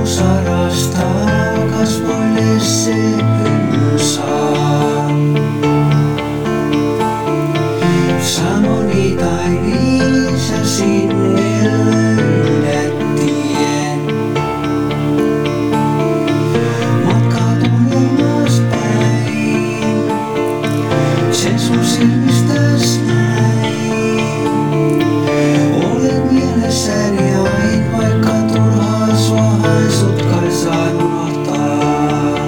sarastaa, kasvoille se hymyn saa. Samoni tai viisä sinne löydettiin. Matkatun ilmaspäin, sen sun silmistäs näin. Olet mielessäni aina, vaikka turhaa sua haisut kai saa unohtaa.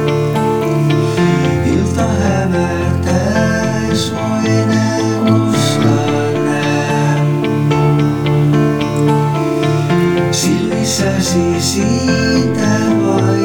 Ilta hämärtää, sua enää koskaan näe. Silmissäsi siitä vain.